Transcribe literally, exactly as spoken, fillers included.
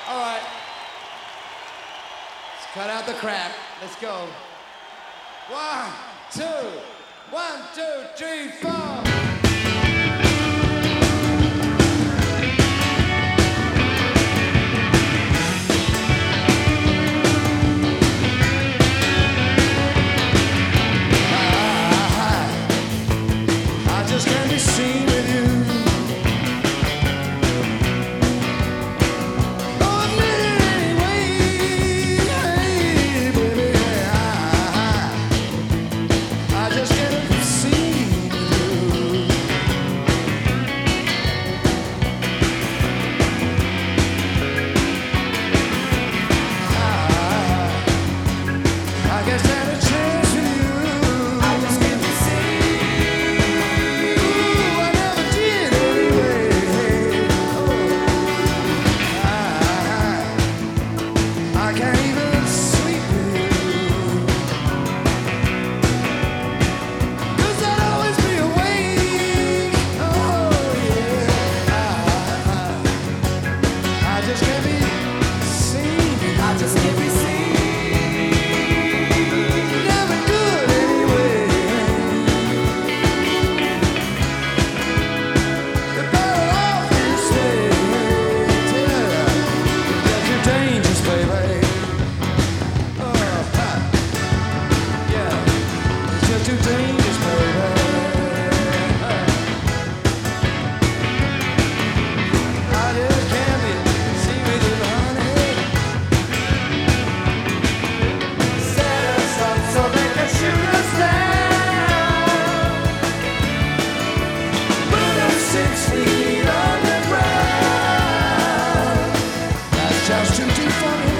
All right. Let's cut out the crap. Let's go. One, two, one, two, three, four. Just can't be seen with you. Oh, anyway, hey, baby, I, I just can't be seen with you. I, I guess that a chance with you. I just can't be seen. I can't even sleep with you, 'cause I'd always be awake. Oh yeah, I, I just can't be seen. I just can't be seen. Never good anyway. You're better off this way. Yeah, you're dangerous, baby. Too dangerous, baby. I just can't be seen with you, honey. Set us up so they can shoot us down. Put us six feet underground. That's just too, too funny.